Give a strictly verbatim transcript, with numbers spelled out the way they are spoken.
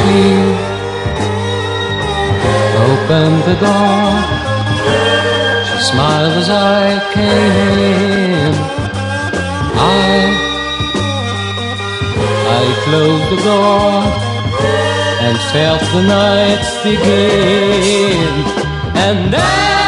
she opened the door. She smiled as I came in. I, I closed the door and felt the night begin. And then